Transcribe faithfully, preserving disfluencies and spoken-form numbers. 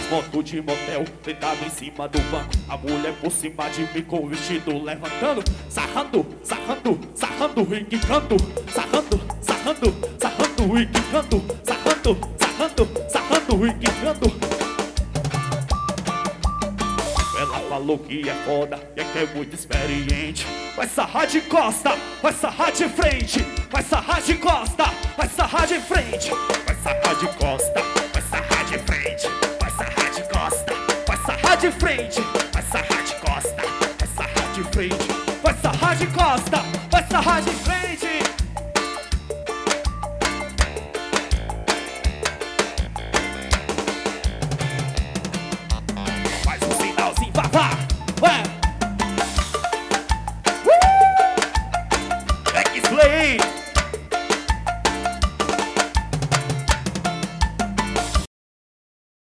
fotos de motel, deitado em cima do banco. A mulher por cima de mim com o vestido levantando, sarrando, sarrando, sarrando e quicando, sarrando, sarrando, sarrando e quicando, sarrando, sarrando, sarrando e quicando. Ela falou que é foda e é que é muito experiente. Vai sarrar de costa, vai sarrar de frente, vai sarrar de costa, vai sarrar de frente, vai sarrar de costa, vai sarrar de frente, vai sarrar de costa, vai sarrar de frente, vai sarrar de costa, vai sarrar de frente, vai sarrar de costa, vai sarrar de